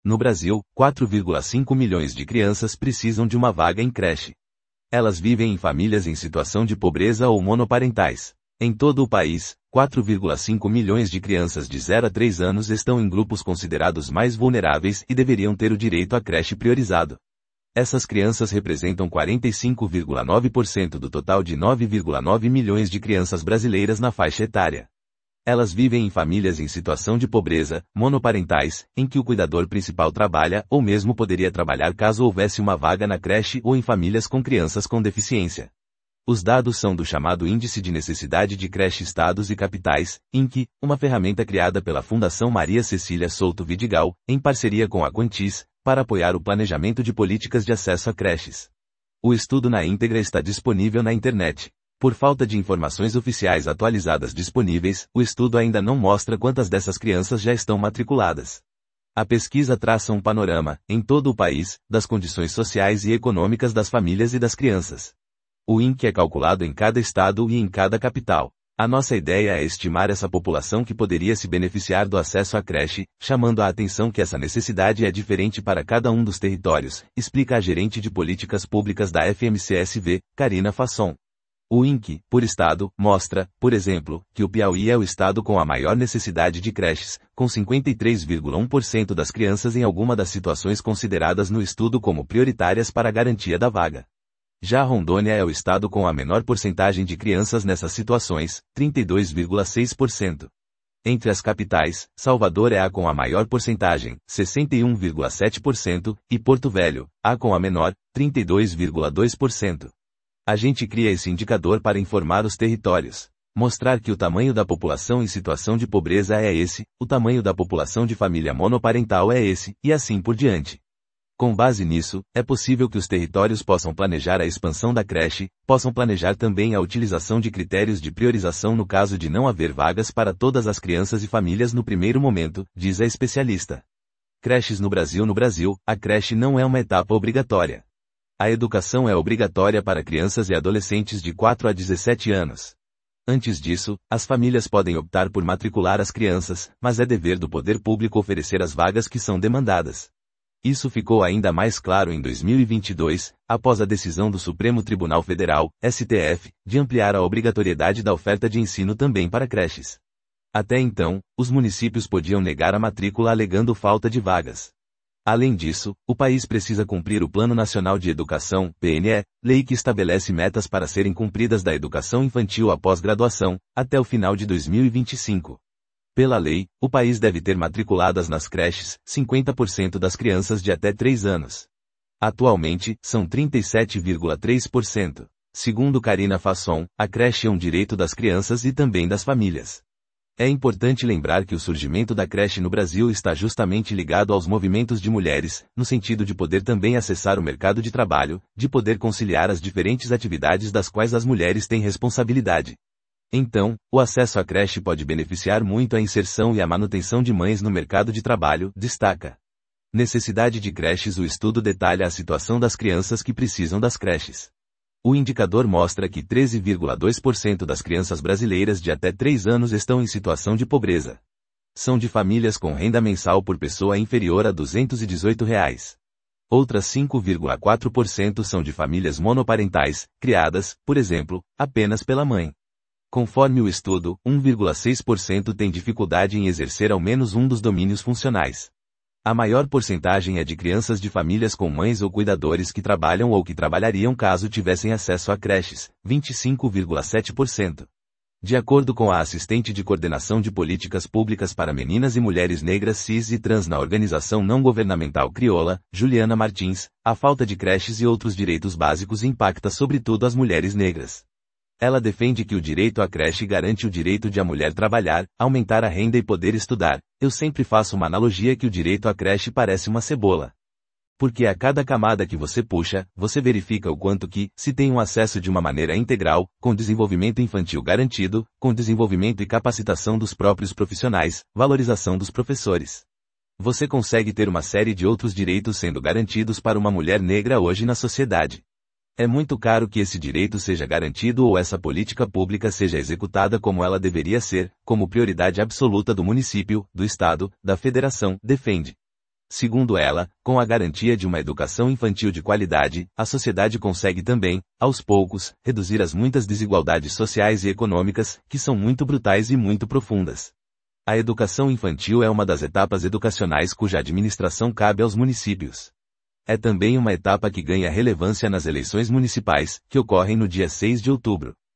No Brasil, 4,5 milhões de crianças precisam de uma vaga em creche. Elas vivem em famílias em situação de pobreza ou monoparentais. Em todo o país, 4,5 milhões de crianças de 0 a 3 anos estão em grupos considerados mais vulneráveis e deveriam ter o direito à creche priorizado. Essas crianças representam 45,9% do total de 9,9 milhões de crianças brasileiras na faixa etária. Elas vivem em famílias em situação de pobreza, monoparentais, em que o cuidador principal trabalha ou mesmo poderia trabalhar caso houvesse uma vaga na creche ou em famílias com crianças com deficiência. Os dados são do chamado Índice de Necessidade de Creche Estados e Capitais, INCE, uma ferramenta criada pela Fundação Maria Cecília Souto Vidigal, em parceria com a Quantis, para apoiar o planejamento de políticas de acesso a creches. O estudo na íntegra está disponível na internet. Por falta de informações oficiais atualizadas disponíveis, o estudo ainda não mostra quantas dessas crianças já estão matriculadas. A pesquisa traça um panorama, em todo o país, das condições sociais e econômicas das famílias e das crianças. O INCE é calculado em cada estado e em cada capital. A nossa ideia é estimar essa população que poderia se beneficiar do acesso à creche, chamando a atenção que essa necessidade é diferente para cada um dos territórios, explica a gerente de políticas públicas da FMCSV, Karina Fasson. O INCE, por estado, mostra, por exemplo, que o Piauí é o estado com a maior necessidade de creches, com 53,1% das crianças em alguma das situações consideradas no estudo como prioritárias para a garantia da vaga. Já Rondônia é o estado com a menor porcentagem de crianças nessas situações, 32,6%. Entre as capitais, Salvador é a com a maior porcentagem, 61,7%, e Porto Velho, a com a menor, 32,2%. A gente cria esse indicador para informar os territórios. Mostrar que o tamanho da população em situação de pobreza é esse, o tamanho da população de família monoparental é esse, e assim por diante. Com base nisso, é possível que os territórios possam planejar a expansão da creche, possam planejar também a utilização de critérios de priorização no caso de não haver vagas para todas as crianças e famílias no primeiro momento, diz a especialista. Creches no Brasil. No Brasil, a creche não é uma etapa obrigatória. A educação é obrigatória para crianças e adolescentes de 4 a 17 anos. Antes disso, as famílias podem optar por matricular as crianças, mas é dever do poder público oferecer as vagas que são demandadas. Isso ficou ainda mais claro em 2022, após a decisão do Supremo Tribunal Federal, STF, de ampliar a obrigatoriedade da oferta de ensino também para creches. Até então, os municípios podiam negar a matrícula alegando falta de vagas. Além disso, o país precisa cumprir o Plano Nacional de Educação, PNE, lei que estabelece metas para serem cumpridas da educação infantil após graduação, até o final de 2025. Pela lei, o país deve ter matriculadas nas creches 50% das crianças de até 3 anos. Atualmente, são 37,3%. Segundo Karina Fasson, a creche é um direito das crianças e também das famílias. É importante lembrar que o surgimento da creche no Brasil está justamente ligado aos movimentos de mulheres, no sentido de poder também acessar o mercado de trabalho, de poder conciliar as diferentes atividades das quais as mulheres têm responsabilidade. Então, o acesso à creche pode beneficiar muito a inserção e a manutenção de mães no mercado de trabalho, destaca. Necessidade de creches. O estudo detalha a situação das crianças que precisam das creches. O indicador mostra que 13,2% das crianças brasileiras de até 3 anos estão em situação de pobreza. São de famílias com renda mensal por pessoa inferior a R$ 218. Outras 5,4% são de famílias monoparentais, criadas, por exemplo, apenas pela mãe. Conforme o estudo, 1,6% tem dificuldade em exercer ao menos um dos domínios funcionais. A maior porcentagem é de crianças de famílias com mães ou cuidadores que trabalham ou que trabalhariam caso tivessem acesso a creches, 25,7%. De acordo com a assistente de coordenação de políticas públicas para meninas e mulheres negras cis e trans na organização não governamental Crioula, Juliana Martins, a falta de creches e outros direitos básicos impacta sobretudo as mulheres negras. Ela defende que o direito à creche garante o direito de a mulher trabalhar, aumentar a renda e poder estudar. Eu sempre faço uma analogia que o direito à creche parece uma cebola. Porque a cada camada que você puxa, você verifica o quanto que, se tem um acesso de uma maneira integral, com desenvolvimento infantil garantido, com desenvolvimento e capacitação dos próprios profissionais, valorização dos professores. Você consegue ter uma série de outros direitos sendo garantidos para uma mulher negra hoje na sociedade. É muito caro que esse direito seja garantido ou essa política pública seja executada como ela deveria ser, como prioridade absoluta do município, do estado, da federação, defende. Segundo ela, com a garantia de uma educação infantil de qualidade, a sociedade consegue também, aos poucos, reduzir as muitas desigualdades sociais e econômicas, que são muito brutais e muito profundas. A educação infantil é uma das etapas educacionais cuja administração cabe aos municípios. É também uma etapa que ganha relevância nas eleições municipais, que ocorrem no dia 6 de outubro.